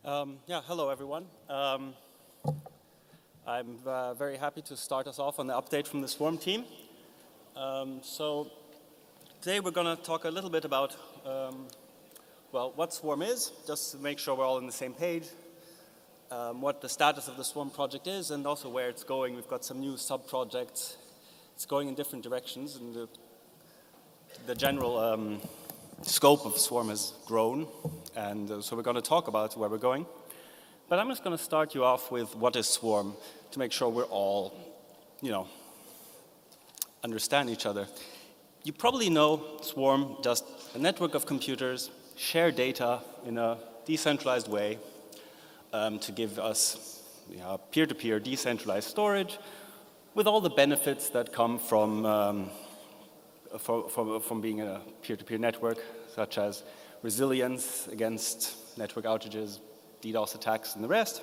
Yeah, hello everyone. I'm very happy to start us off on the update from the Swarm team. So today we're going to talk a little bit about, what Swarm is, just to make sure we're all on the same page, what the status of the Swarm project is, and also where it's going. We've got some new sub-projects. It's going in different directions, and the general scope of Swarm has grown, and so we're going to talk about where we're going. But I'm just going to start you off with what is Swarm, to make sure we're all, understand each other. You probably know Swarm, just a network of computers, share data in a decentralized way to give us peer-to-peer decentralized storage with all the benefits that come from being a peer-to-peer network, such as resilience against network outages, DDoS attacks, and the rest.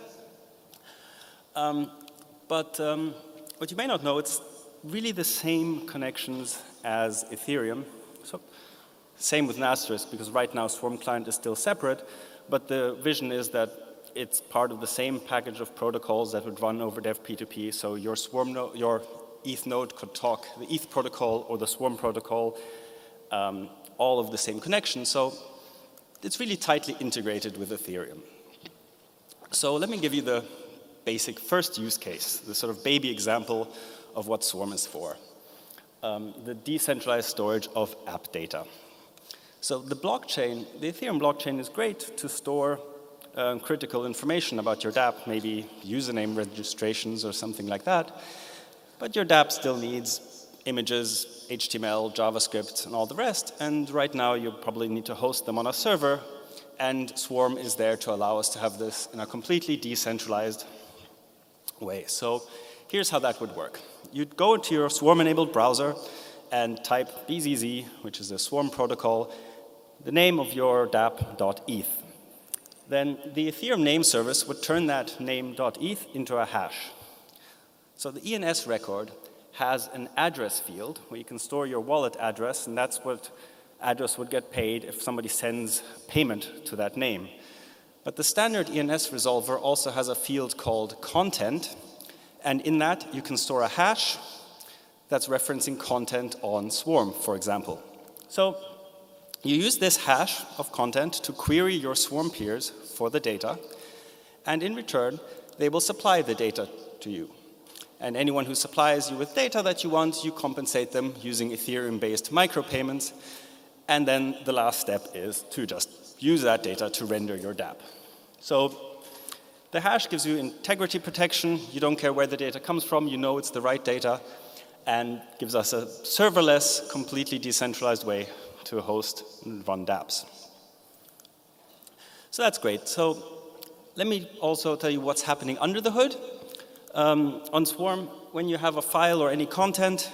But what you may not know, it's really the same connections as Ethereum. So, same with Asterisk, because right now Swarm client is still separate, but the vision is that it's part of the same package of protocols that would run over Dev P2P. So your Swarm node, your ETH node could talk the ETH protocol or the Swarm protocol, all of the same connection. So it's really tightly integrated with Ethereum. So let me give you the basic first use case, the sort of baby example of what Swarm is for, the decentralized storage of app data. So the blockchain, the Ethereum blockchain is great to store critical information about your dApp, maybe username registrations or something like that. But your dApp still needs images, HTML, JavaScript, and all the rest. And right now, you probably need to host them on a server. And Swarm is there to allow us to have this in a completely decentralized way. So here's how that would work. You'd go into your Swarm-enabled browser and type BZZ, which is a Swarm protocol, the name of your dApp.eth. Then the Ethereum name service would turn that name.eth into a hash. So the ENS record has an address field where you can store your wallet address, and that's what address would get paid if somebody sends payment to that name. But the standard ENS resolver also has a field called content, and in that you can store a hash that's referencing content on Swarm, for example. So you use this hash of content to query your Swarm peers for the data, and in return, they will supply the data to you. And anyone who supplies you with data that you want, you compensate them using Ethereum-based micropayments. And then the last step is to just use that data to render your dApp. So the hash gives you integrity protection. You don't care where the data comes from. You know it's the right data, and gives us a serverless, completely decentralized way to host and run dApps. So that's great. So let me also tell you what's happening under the hood. On Swarm, when you have a file or any content,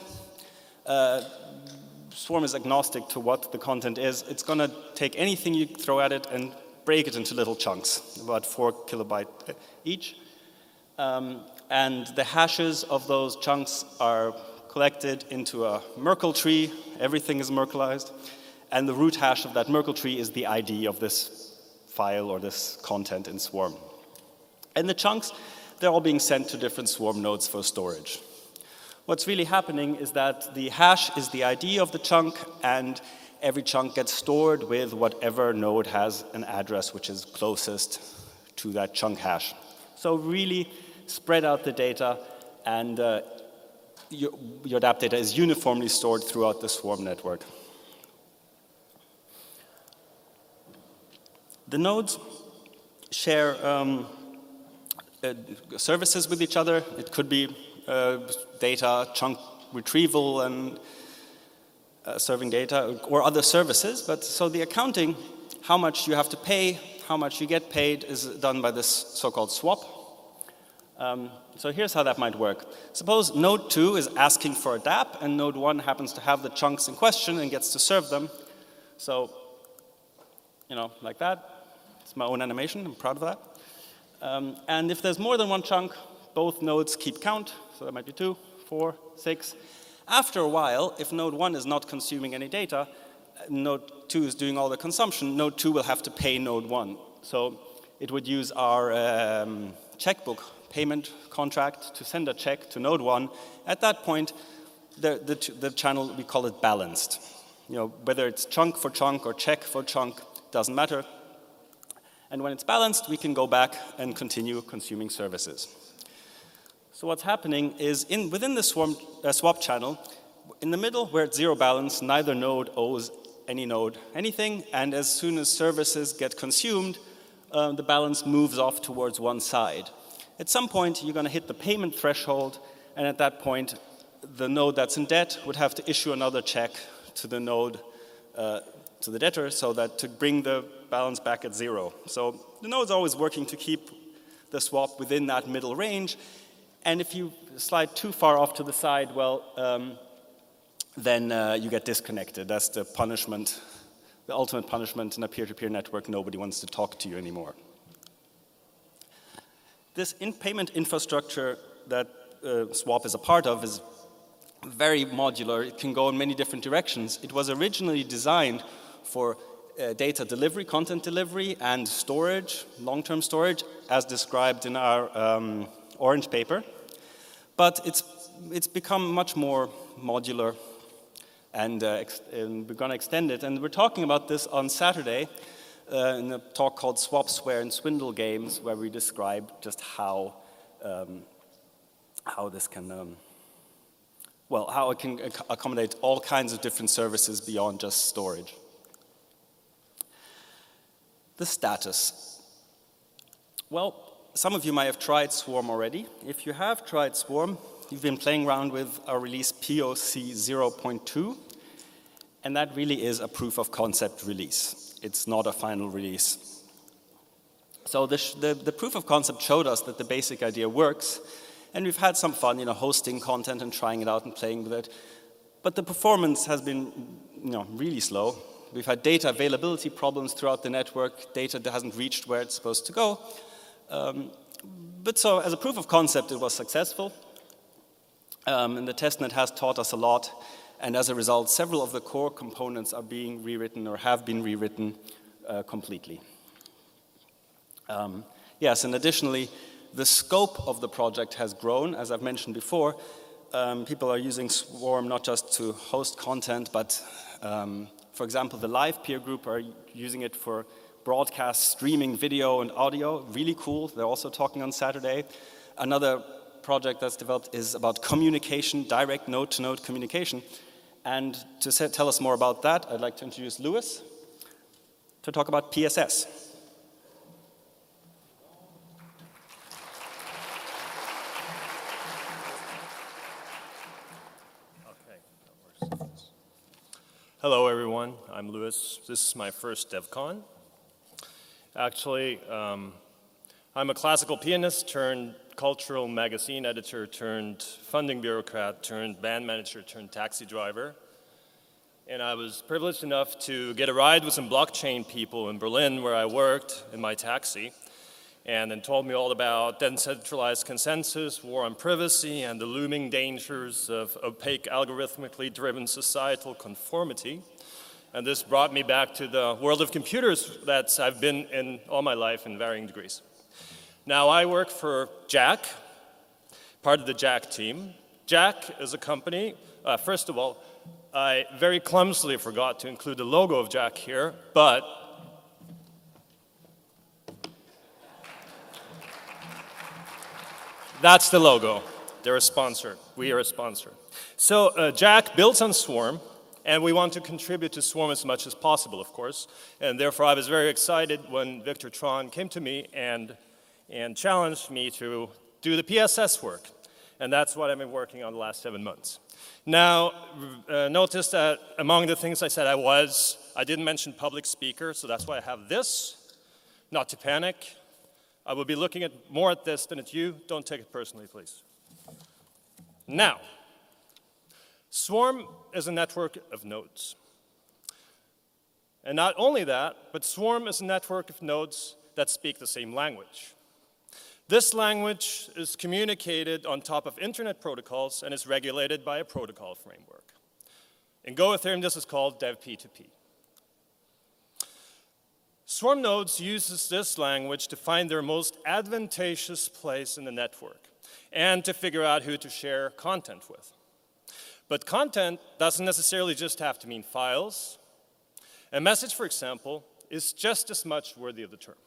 Swarm is agnostic to what the content is. It's going to take anything you throw at it and break it into little chunks, about 4 kilobytes each. And the hashes of those chunks are collected into a Merkle tree. Everything is Merkleized. And the root hash of that Merkle tree is the ID of this file or this content in Swarm. And the chunks, they're all being sent to different Swarm nodes for storage. What's really happening is that the hash is the ID of the chunk, and every chunk gets stored with whatever node has an address which is closest to that chunk hash. So really spread out the data, and your dApp data is uniformly stored throughout the Swarm network. The nodes share services with each other. It could be data, chunk retrieval, and serving data, or other services. But so the accounting, how much you have to pay, how much you get paid, is done by this so-called swap. So here's how that might work. Suppose node 2 is asking for a dApp, and node 1 happens to have the chunks in question and gets to serve them. So, like that. It's my own animation. I'm proud of that. And if there's more than one chunk, both nodes keep count. So that might be 2, 4, 6. After a while, if node 1 is not consuming any data, node 2 is doing all the consumption, node 2 will have to pay node 1. So it would use our checkbook payment contract to send a check to node 1. At that point, the channel, we call it balanced. Whether it's chunk for chunk or check for chunk, doesn't matter. And when it's balanced, we can go back and continue consuming services. So what's happening is within the swap channel, in the middle where it's zero balance, neither node owes any node anything, and as soon as services get consumed, the balance moves off towards one side. At some point, you're going to hit the payment threshold, and at that point, the node that's in debt would have to issue another check to the node, to the debtor, so that to bring the balance back at zero. So the node's always working to keep the swap within that middle range, and if you slide too far off to the side, well, then you get disconnected. That's the punishment, the ultimate punishment in a peer-to-peer network. Nobody wants to talk to you anymore. This payment infrastructure that Swap is a part of is very modular. It can go in many different directions. It was originally designed for data delivery, content delivery, and storage, long-term storage, as described in our orange paper. But it's become much more modular, and we're going to extend it. And we're talking about this on Saturday in a talk called Swap, Swear, and Swindle Games, where we describe just how this can, how it can accommodate all kinds of different services beyond just storage. The status. Well, some of you might have tried Swarm already. If you have tried Swarm, you've been playing around with our release POC 0.2, and that really is a proof of concept release. It's not a final release. So the proof of concept showed us that the basic idea works, and we've had some fun, hosting content and trying it out and playing with it. But the performance has been, really slow. We've had data availability problems throughout the network. Data that hasn't reached where it's supposed to go. But so as a proof of concept, it was successful. And the testnet has taught us a lot. And as a result, several of the core components are being rewritten or have been rewritten completely. Yes, and additionally, the scope of the project has grown. As I've mentioned before, people are using Swarm not just to host content, but for example, the live peer group are using it for broadcast, streaming video and audio. Really cool. They're also talking on Saturday. Another project that's developed is about communication, direct node-to-node communication. And to tell us more about that, I'd like to introduce Lewis to talk about PSS. Hello, everyone. I'm Lewis. This is my first DevCon. Actually, I'm a classical pianist turned cultural magazine editor turned funding bureaucrat turned band manager turned taxi driver. And I was privileged enough to get a ride with some blockchain people in Berlin where I worked in my taxi, and then told me all about decentralized consensus, war on privacy, and the looming dangers of opaque, algorithmically driven societal conformity. And this brought me back to the world of computers that I've been in all my life in varying degrees. Now I work for Jack, part of the Jack team. Jack is a company, first of all, I very clumsily forgot to include the logo of Jack here, but that's the logo. They're a sponsor. We are a sponsor. So Jack builds on Swarm, and we want to contribute to Swarm as much as possible, of course. And therefore, I was very excited when Victor Tron came to me and challenged me to do the PSS work. And that's what I've been working on the last 7 months. Now, notice that among the things I said I didn't mention public speaker, so that's why I have this. Not to panic. I will be looking more at this than at you. Don't take it personally, please. Now, Swarm is a network of nodes. And not only that, but Swarm is a network of nodes that speak the same language. This language is communicated on top of internet protocols and is regulated by a protocol framework. In Go Ethereum, this is called DevP2P. Swarm nodes uses this language to find their most advantageous place in the network and to figure out who to share content with. But content doesn't necessarily just have to mean files. A message, for example, is just as much worthy of the term.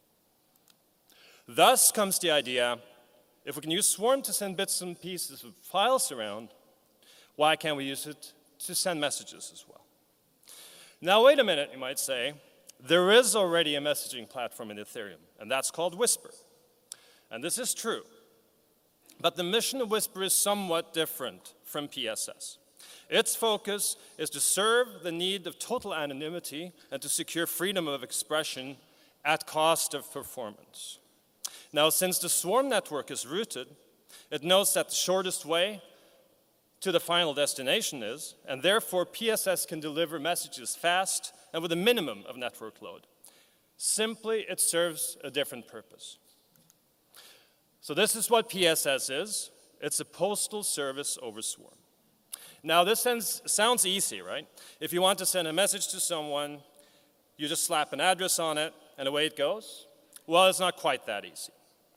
Thus comes the idea, if we can use Swarm to send bits and pieces of files around, why can't we use it to send messages as well? Now, wait a minute, you might say. There is already a messaging platform in Ethereum, and that's called Whisper. And this is true. But the mission of Whisper is somewhat different from PSS. Its focus is to serve the need of total anonymity and to secure freedom of expression at cost of performance. Now, since the Swarm network is rooted, it knows that the shortest way to the final destination is, and therefore PSS can deliver messages fast and with a minimum of network load. Simply, it serves a different purpose. So this is what PSS is. It's a postal service over Swarm. Now, this sounds easy, right? If you want to send a message to someone, you just slap an address on it, and away it goes. Well, it's not quite that easy.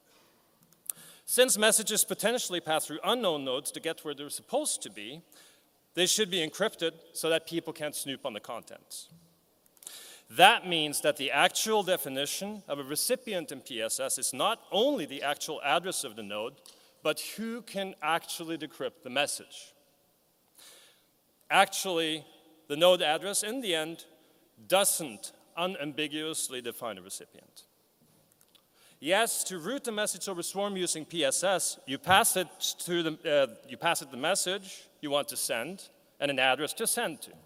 Since messages potentially pass through unknown nodes to get where they're supposed to be, they should be encrypted so that people can't snoop on the contents. That means that the actual definition of a recipient in PSS is not only the actual address of the node, but who can actually decrypt the message. Actually, the node address in the end doesn't unambiguously define a recipient. Yes, to route the message over Swarm using PSS, you pass it the message you want to send and an address to send to.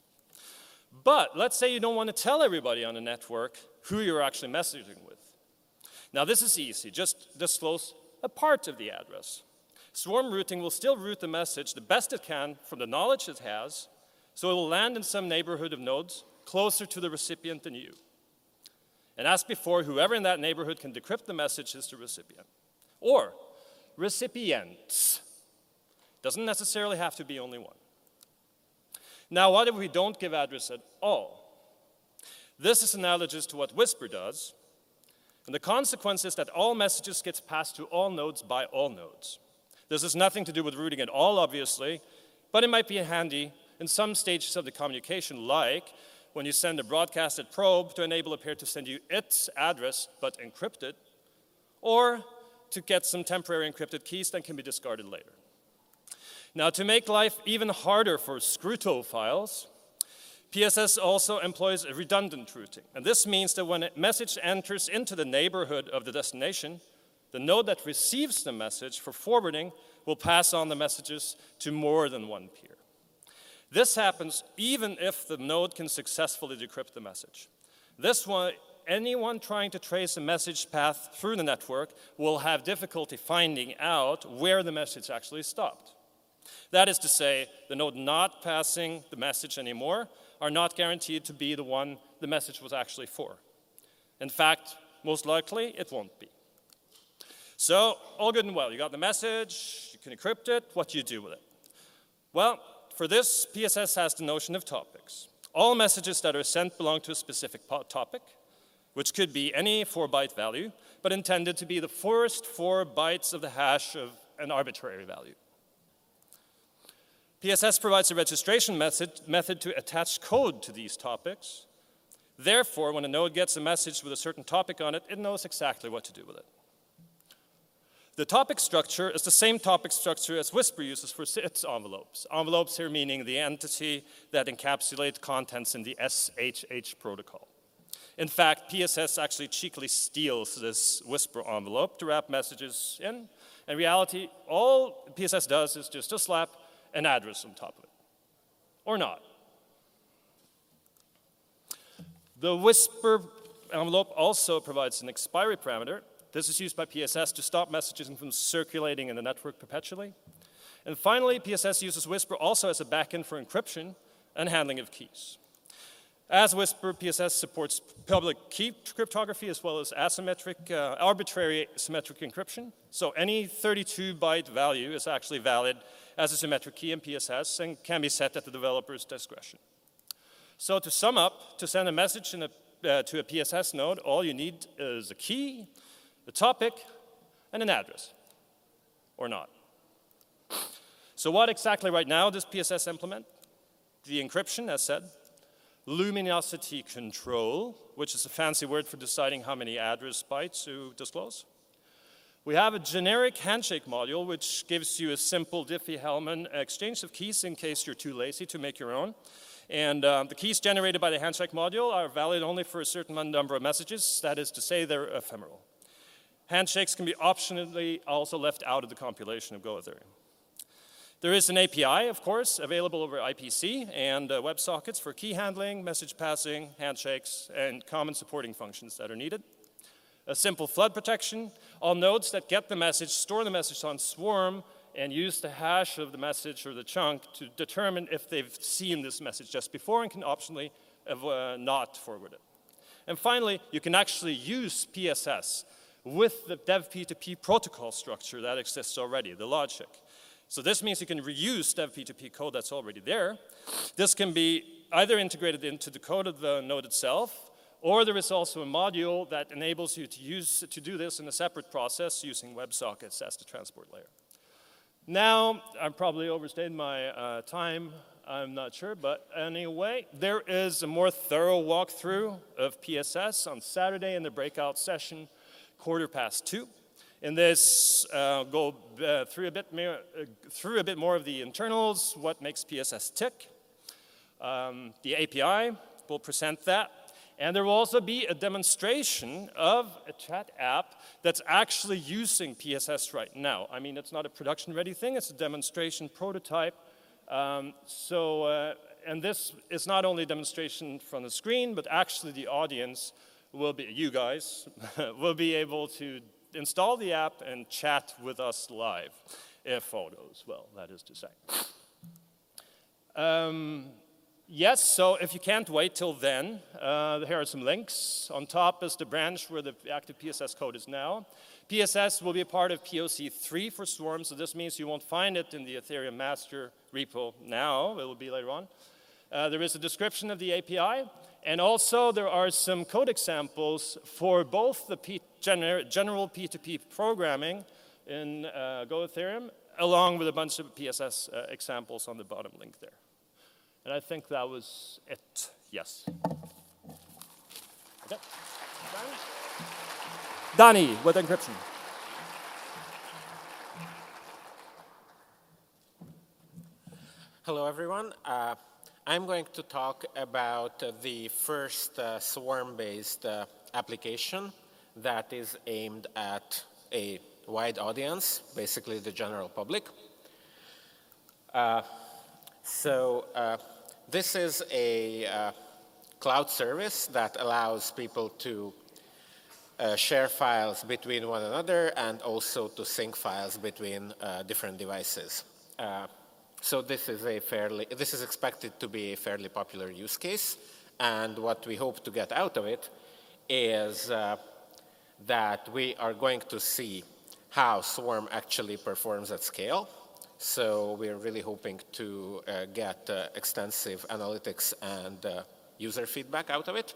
But let's say you don't want to tell everybody on the network who you're actually messaging with. Now this is easy, just disclose a part of the address. Swarm routing will still route the message the best it can from the knowledge it has, so it will land in some neighborhood of nodes closer to the recipient than you. And as before, whoever in that neighborhood can decrypt the message is the recipient. Or recipients. Doesn't necessarily have to be only one. Now, what if we don't give address at all? This is analogous to what Whisper does, and the consequence is that all messages get passed to all nodes by all nodes. This has nothing to do with routing at all, obviously, but it might be handy in some stages of the communication, like when you send a broadcasted probe to enable a pair to send you its address but encrypted, or to get some temporary encrypted keys that can be discarded later. Now, to make life even harder for Scruto files, PSS also employs a redundant routing. And this means that when a message enters into the neighborhood of the destination, the node that receives the message for forwarding will pass on the messages to more than one peer. This happens even if the node can successfully decrypt the message. This way, anyone trying to trace a message path through the network will have difficulty finding out where the message actually stopped. That is to say, the node not passing the message anymore are not guaranteed to be the one the message was actually for. In fact, most likely, it won't be. So, all good and well. You got the message, you can encrypt it, what do you do with it? Well, for this, PSS has the notion of topics. All messages that are sent belong to a specific topic, which could be any 4-byte value, but intended to be the first 4 bytes of the hash of an arbitrary value. PSS provides a registration method to attach code to these topics. Therefore, when a node gets a message with a certain topic on it, it knows exactly what to do with it. The topic structure is the same topic structure as Whisper uses for its envelopes. Envelopes here meaning the entity that encapsulates contents in the SHH protocol. In fact, PSS actually cheekily steals this Whisper envelope to wrap messages in. In reality, all PSS does is just to slap an address on top of it, or not. The Whisper envelope also provides an expiry parameter. This is used by PSS to stop messages from circulating in the network perpetually. And finally, PSS uses Whisper also as a backend for encryption and handling of keys. As Whisper, PSS supports public key cryptography as well as arbitrary symmetric encryption. So any 32-byte value is actually valid as a symmetric key in PSS and can be set at the developer's discretion. So to sum up, to send a message in a to a PSS node, all you need is a key, a topic, and an address, or not. So what exactly right now does PSS implement? The encryption, as said, luminosity control, which is a fancy word for deciding how many address bytes to disclose. We have a generic handshake module, which gives you a simple Diffie-Hellman exchange of keys in case you're too lazy to make your own. And the keys generated by the handshake module are valid only for a certain number of messages. That is to say, they're ephemeral. Handshakes can be optionally also left out of the compilation of Go Ethereum. There is an API, of course, available over IPC and WebSockets for key handling, message passing, handshakes, and common supporting functions that are needed. A simple flood protection. All nodes that get the message store the message on Swarm and use the hash of the message or the chunk to determine if they've seen this message just before and can optionally not forward it. And finally, you can actually use PSS with the DevP2P protocol structure that exists already, the logic. So this means you can reuse DevP2P code that's already there. This can be either integrated into the code of the node itself, or there is also a module that enables you to do this in a separate process using WebSockets as the transport layer. Now, I've probably overstayed my time, I'm not sure, but anyway, there is a more thorough walkthrough of PSS on Saturday in the breakout session, 2:15. In this, go through a bit more of the internals, what makes PSS tick. The API will present that. And there will also be a demonstration of a chat app that's actually using PSS right now. I mean, it's not a production-ready thing, it's a demonstration prototype. And this is not only a demonstration from the screen, but actually the audience will be, you guys, will be able to install the app and chat with us live, if all goes well, that is to say. Yes, so if you can't wait till then, here are some links. On top is the branch where the active PSS code is now. PSS will be a part of POC 3 for Swarm, so this means you won't find it in the Ethereum master repo now. It will be later on. There is a description of the API, and also there are some code examples for both the general P2P programming in Go Ethereum, along with a bunch of PSS examples on the bottom link there. And I think that was it. Yes. Okay. Danny with encryption. Hello, everyone. I'm going to talk about the first Swarm-based application that is aimed at a wide audience, basically the general public. This is a cloud service that allows people to share files between one another and also to sync files between different devices. So this is expected to be a fairly popular use case, and what we hope to get out of it is that we are going to see how Swarm actually performs at scale. So we're really hoping to get extensive analytics and user feedback out of it.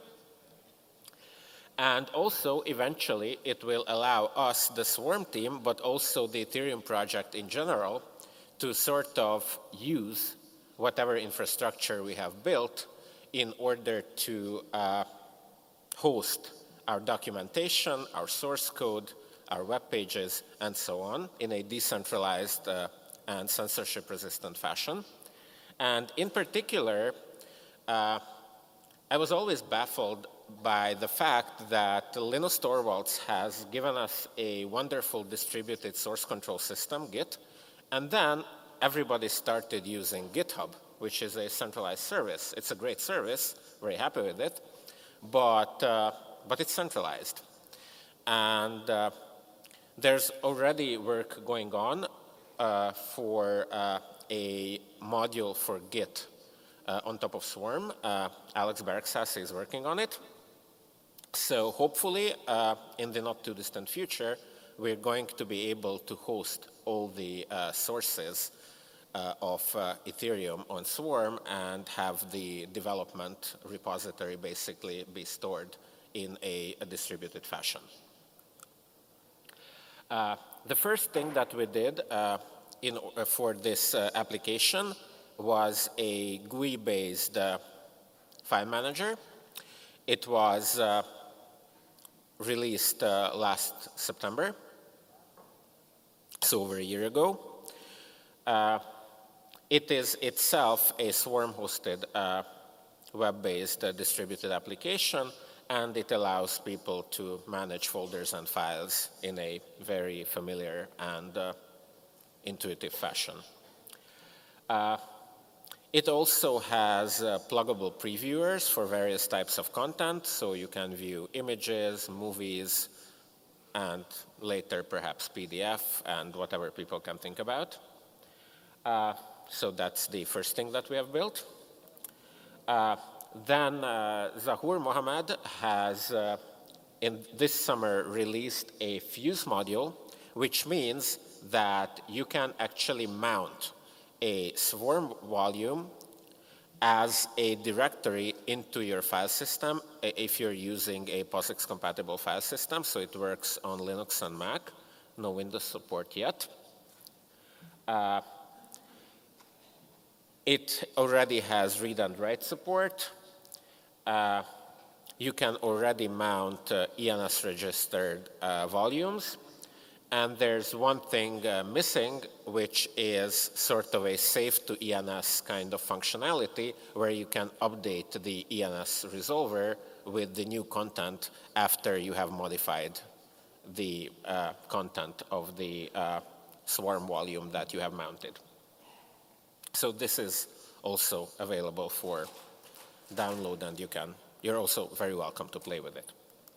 And also, eventually, it will allow us, the Swarm team, but also the Ethereum project in general, to sort of use whatever infrastructure we have built in order to host our documentation, our source code, our web pages, and so on in a decentralized and censorship-resistant fashion. And in particular, I was always baffled by the fact that Linus Torvalds has given us a wonderful distributed source control system, Git, and then everybody started using GitHub, which is a centralized service. It's a great service, very happy with it, but it's centralized. And there's already work going on for a module for Git on top of Swarm. Alex Bergsas is working on it. So hopefully, in the not too distant future, we're going to be able to host all the sources Ethereum on Swarm and have the development repository basically be stored in a distributed fashion. The first thing that we did for this application was a GUI-based file manager. It was released last September, so over a year ago. It is itself a Swarm-hosted web-based distributed application, and it allows people to manage folders and files in a very familiar and intuitive fashion. It also has pluggable previewers for various types of content, so you can view images, movies, and later perhaps PDF and whatever people can think about. So that's the first thing that we have built. Then Zahur Mohammed has, in this summer, released a Fuse module, which means that you can actually mount a Swarm volume as a directory into your file system if you're using a POSIX-compatible file system. So it works on Linux and Mac, no Windows support yet. It already has read and write support. You can already mount ENS-registered volumes. And there's one thing missing, which is sort of a safe to ENS kind of functionality where you can update the ENS resolver with the new content after you have modified the content of the Swarm volume that you have mounted. So this is also available for download, and you're also very welcome to play with it.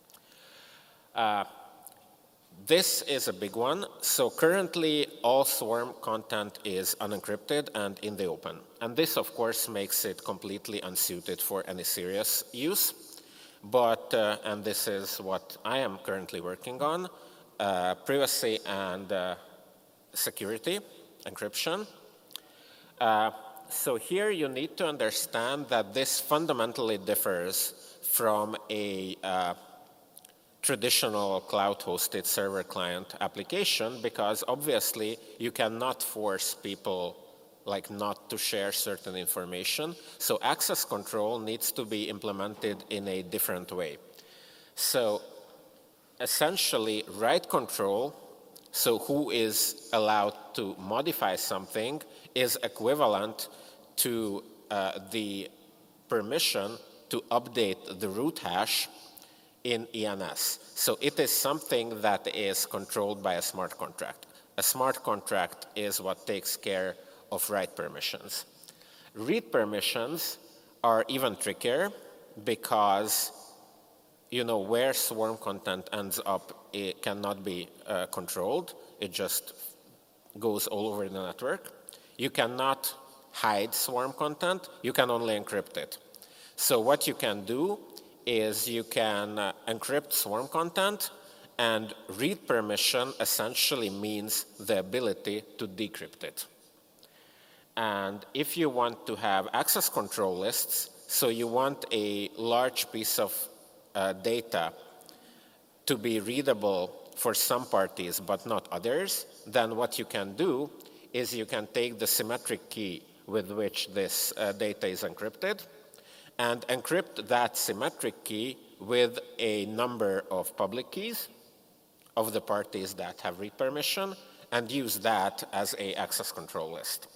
This is a big one. So currently, all Swarm content is unencrypted and in the open. And this, of course, makes it completely unsuited for any serious use. But, and this is what I am currently working on, privacy and security, encryption. So here you need to understand that this fundamentally differs from a traditional cloud-hosted server-client application, because obviously you cannot force people not to share certain information. So access control needs to be implemented in a different way. So essentially, write control, so who is allowed to modify something, is equivalent to the permission to update the root hash in ENS. So it is something that is controlled by a smart contract. A smart contract is what takes care of write permissions. Read permissions are even trickier because where Swarm content ends up, it cannot be controlled. It just goes all over the network. You cannot hide Swarm content. You can only encrypt it. So what you can do is you can encrypt Swarm content, and read permission essentially means the ability to decrypt it. And if you want to have access control lists, so you want a large piece of data to be readable for some parties but not others, then what you can do is you can take the symmetric key with which this data is encrypted and encrypt that symmetric key with a number of public keys of the parties that have read permission and use that as an access control list.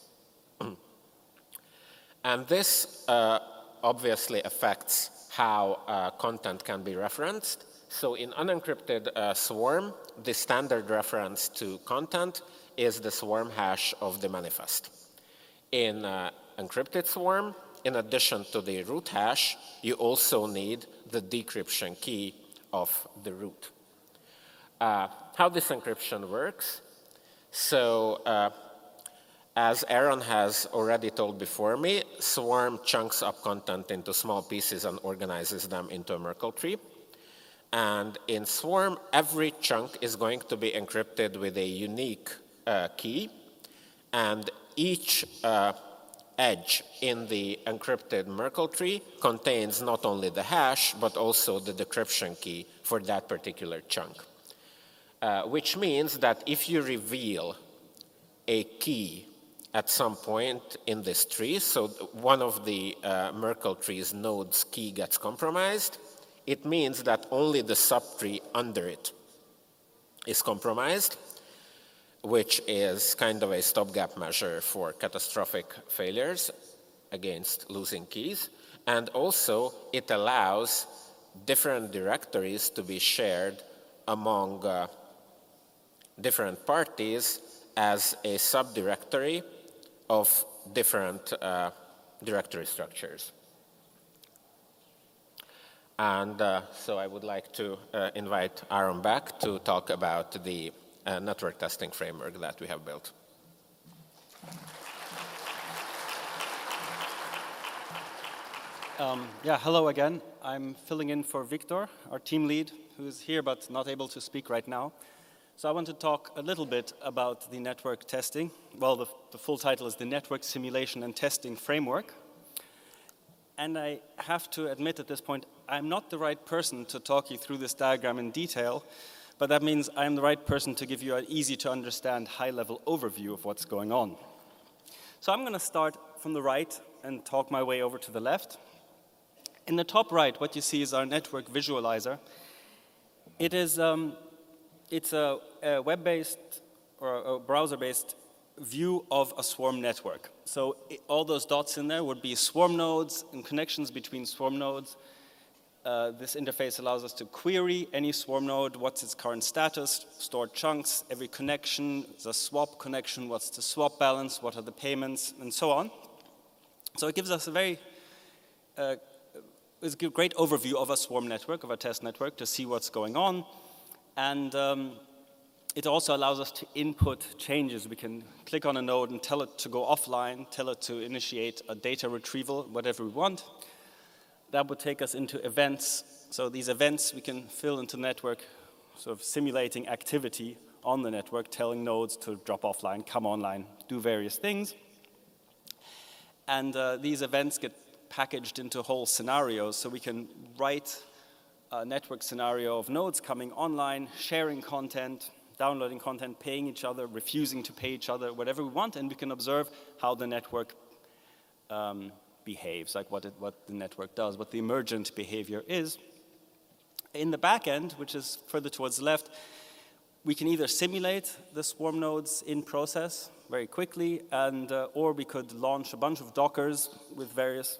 And this obviously affects how content can be referenced. So in unencrypted Swarm, the standard reference to content is the Swarm hash of the manifest. In encrypted Swarm, in addition to the root hash, you also need the decryption key of the root. How this encryption works? So as Aaron has already told before me, Swarm chunks up content into small pieces and organizes them into a Merkle tree. And in Swarm, every chunk is going to be encrypted with a unique key. And each edge in the encrypted Merkle tree contains not only the hash, but also the decryption key for that particular chunk. Which means that if you reveal a key at some point in this tree, so one of the Merkle tree's nodes key gets compromised, it means that only the subtree under it is compromised, which is kind of a stopgap measure for catastrophic failures against losing keys. And also, it allows different directories to be shared among different parties as a subdirectory of different directory structures. And so I would like to invite Aaron back to talk about the network testing framework that we have built. Hello again. I'm filling in for Victor, our team lead, who is here but not able to speak right now. So I want to talk a little bit about the network testing. Well, the full title is the Network Simulation and Testing Framework. And I have to admit at this point, I'm not the right person to talk you through this diagram in detail, but that means I'm the right person to give you an easy to understand high-level overview of what's going on. So I'm going to start from the right and talk my way over to the left. In the top right, what you see is our network visualizer. It is it's a web-based or a browser-based view of a swarm network. So all those dots in there would be swarm nodes and connections between swarm nodes. This interface allows us to query any swarm node, what's its current status, stored chunks, every connection, the swap connection, what's the swap balance, what are the payments, and so on. So it gives us a very it's a great overview of a swarm network, of a test network, to see what's going on. And it also allows us to input changes. We can click on a node and tell it to go offline, tell it to initiate a data retrieval, whatever we want. That would take us into events. So these events we can fill into the network, sort of simulating activity on the network, telling nodes to drop offline, come online, do various things. And these events get packaged into whole scenarios, so we can write a network scenario of nodes coming online, sharing content, downloading content, paying each other, refusing to pay each other, whatever we want, and we can observe how the network behaves, like what the network does, what the emergent behavior is. In the back end, which is further towards the left, we can either simulate the swarm nodes in process very quickly, and or we could launch a bunch of Dockers with various.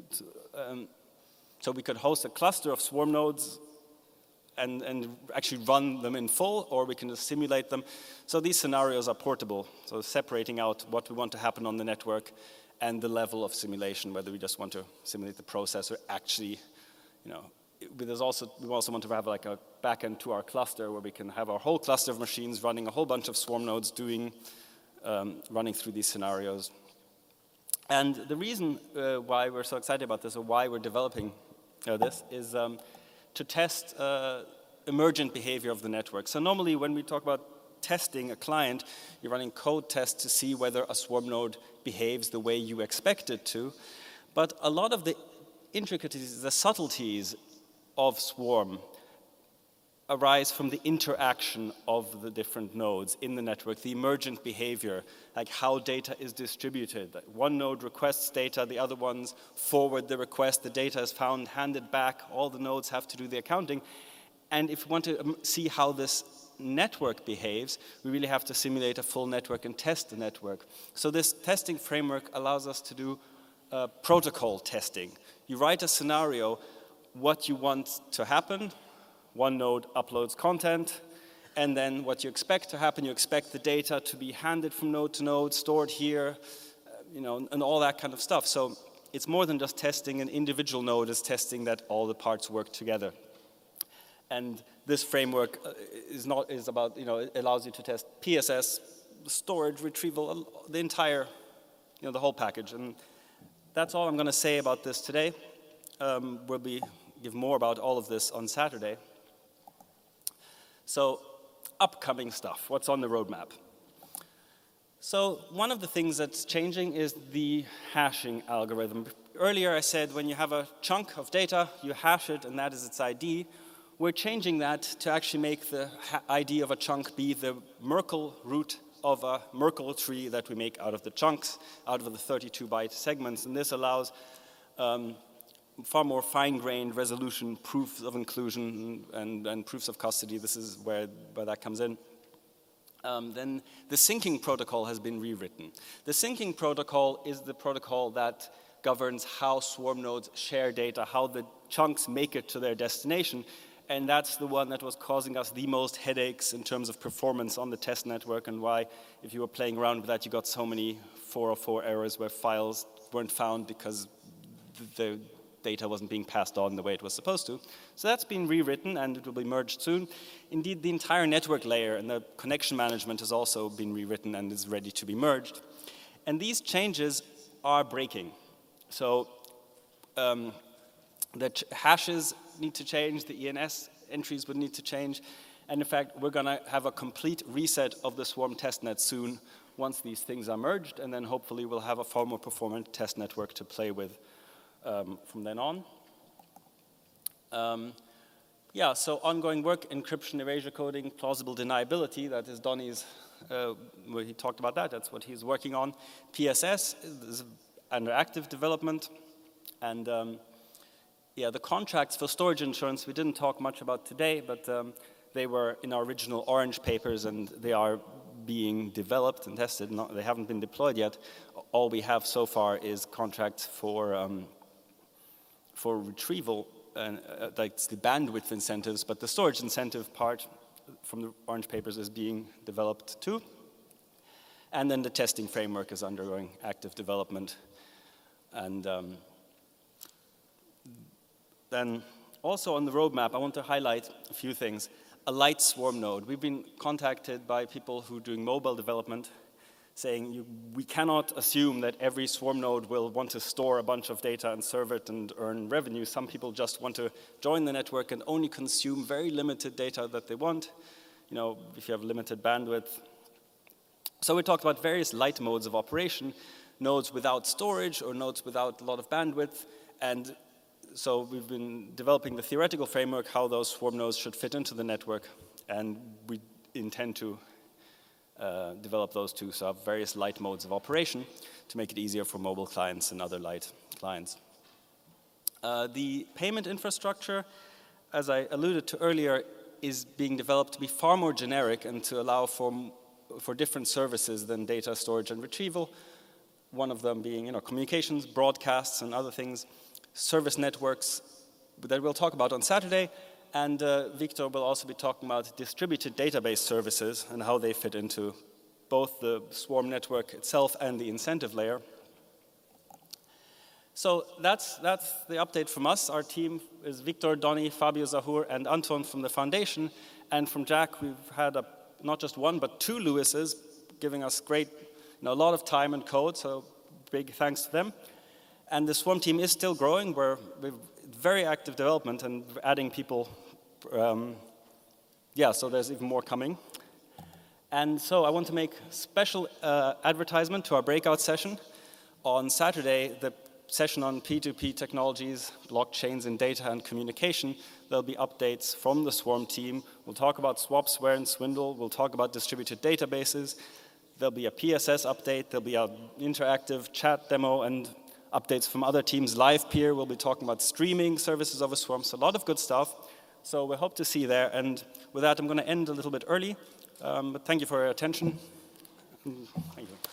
So we could host a cluster of swarm nodes and actually run them in full, or we can just simulate them. So these scenarios are portable, so separating out what we want to happen on the network and the level of simulation, whether we just want to simulate the process or actually, we also want to have like a backend to our cluster where we can have our whole cluster of machines running a whole bunch of swarm nodes running through these scenarios. And the reason why we're so excited about this, or why we're developing this, is to test emergent behavior of the network. So normally when we talk about testing a client, you're running code tests to see whether a swarm node behaves the way you expect it to. But a lot of the intricacies, the subtleties of swarm arise from the interaction of the different nodes in the network, the emergent behavior, like how data is distributed. One node requests data, the other ones forward the request, the data is found, handed back, all the nodes have to do the accounting. And if we want to see how this network behaves, we really have to simulate a full network and test the network. So this testing framework allows us to do protocol testing. You write a scenario, what you want to happen. One node uploads content, and then what you expect to happen, you expect the data to be handed from node to node, stored here, and all that kind of stuff. So it's more than just testing an individual node, it's testing that all the parts work together. And this framework is about, it allows you to test PSS, storage, retrieval, the entire, the whole package. And that's all I'm going to say about this today. We'll give more about all of this on Saturday. So, upcoming stuff, what's on the roadmap? So one of the things that's changing is the hashing algorithm. Earlier I said when you have a chunk of data, you hash it and that is its ID. We're changing that to actually make the ID of a chunk be the Merkle root of a Merkle tree that we make out of the chunks, out of the 32-byte segments. And this allows far more fine-grained resolution proofs of inclusion and proofs of custody. This is where that comes in. Then the syncing protocol has been rewritten. The syncing protocol is the protocol that governs how swarm nodes share data, how the chunks make it to their destination. And that's the one that was causing us the most headaches in terms of performance on the test network, and why, if you were playing around with that, you got so many 404 errors where files weren't found because the data wasn't being passed on the way it was supposed to. So that's been rewritten and it will be merged soon. Indeed, the entire network layer and the connection management has also been rewritten and is ready to be merged. And these changes are breaking. So the hashes need to change, the ENS entries would need to change, and in fact, we're going to have a complete reset of the Swarm testnet soon once these things are merged, and then hopefully we'll have a far more performant test network to play with from then on. Yeah, so ongoing work, encryption, erasure coding, plausible deniability, that is Donnie's, where he talked about that, that's what he's working on. PSS is under active development, and yeah, the contracts for storage insurance we didn't talk much about today, but they were in our original Orange papers and they are being developed and tested. They haven't been deployed yet. All we have so far is contracts for retrieval, and like the bandwidth incentives, but the storage incentive part from the Orange papers is being developed too. And then the testing framework is undergoing active development. And then also on the roadmap, I want to highlight a few things. A light swarm node. We've been contacted by people who are doing mobile development saying we cannot assume that every swarm node will want to store a bunch of data and serve it and earn revenue. Some people just want to join the network and only consume very limited data that they want, you know, if you have limited bandwidth. So we talked about various light modes of operation, nodes without storage or nodes without a lot of bandwidth, and so we've been developing the theoretical framework, how those swarm nodes should fit into the network, and we intend to develop those too, so have various light modes of operation to make it easier for mobile clients and other light clients. The payment infrastructure, as I alluded to earlier, is being developed to be far more generic and to allow for different services than data storage and retrieval, one of them being communications, broadcasts, and other things. Service networks that we'll talk about on Saturday, and Victor will also be talking about distributed database services and how they fit into both the Swarm network itself and the incentive layer. So that's the update from us. Our team is Victor, Donnie, Fabio Zahur, and Anton from the foundation, and from Jack we've had not just one but two Lewises giving us great, a lot of time and code, so big thanks to them. And the Swarm team is still growing. We're very active development and adding people. Yeah, so there's even more coming. And so I want to make special advertisement to our breakout session. On Saturday, the session on P2P technologies, blockchains and data and communication, there'll be updates from the Swarm team. We'll talk about swapsware and swindle. We'll talk about distributed databases. There'll be a PSS update. There'll be an interactive chat demo and updates from other teams. LivePeer, we'll be talking about streaming services of a Swarm, so a lot of good stuff. So we hope to see you there. And with that, I'm going to end a little bit early. But thank you for your attention. Thank you.